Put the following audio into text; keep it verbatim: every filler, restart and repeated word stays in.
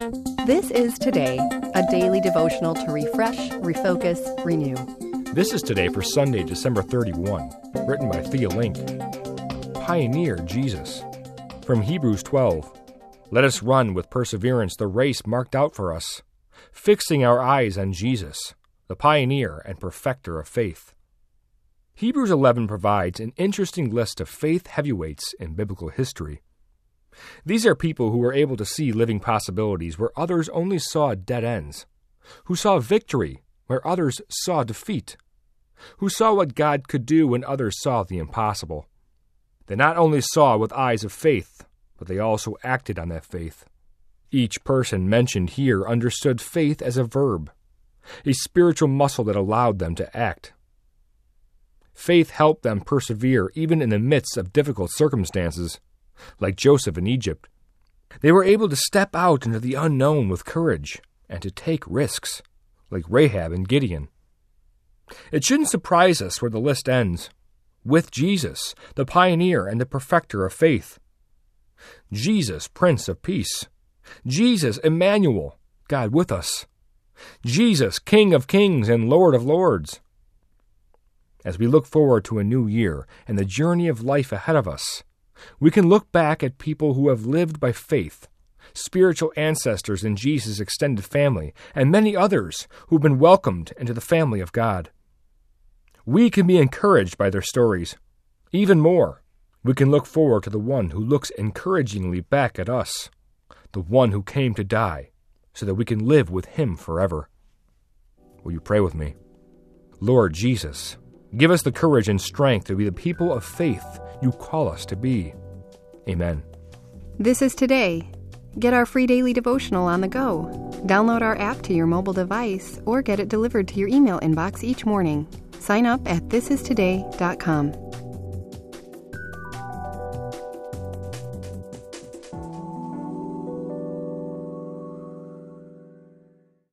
This is Today, a daily devotional to refresh, refocus, renew. This is Today for Sunday, December thirty-first, written by Thea Link. Pioneer Jesus. From Hebrews twelve. Let us run with perseverance the race marked out for us, fixing our eyes on Jesus, the pioneer and perfecter of faith. Hebrews eleven provides an interesting list of faith heavyweights in biblical history. These are people who were able to see living possibilities where others only saw dead ends, who saw victory where others saw defeat, who saw what God could do when others saw the impossible. They not only saw with eyes of faith, but they also acted on that faith. Each person mentioned here understood faith as a verb, a spiritual muscle that allowed them to act. Faith helped them persevere even in the midst of difficult circumstances, like Joseph in Egypt. They were able to step out into the unknown with courage and to take risks, like Rahab and Gideon. It shouldn't surprise us where the list ends, with Jesus, the pioneer and the perfecter of faith. Jesus, Prince of Peace. Jesus, Emmanuel, God with us. Jesus, King of Kings and Lord of Lords. As we look forward to a new year and the journey of life ahead of us, we can look back at people who have lived by faith, spiritual ancestors in Jesus' extended family, and many others who've been welcomed into the family of God. We can be encouraged by their stories. Even more, we can look forward to the one who looks encouragingly back at us, the one who came to die so that we can live with him forever. Will you pray with me? Lord Jesus, give us the courage and strength to be the people of faith you call us to be. Amen. This is Today. Get our free daily devotional on the go. Download our app to your mobile device or get it delivered to your email inbox each morning. Sign up at this is today dot com.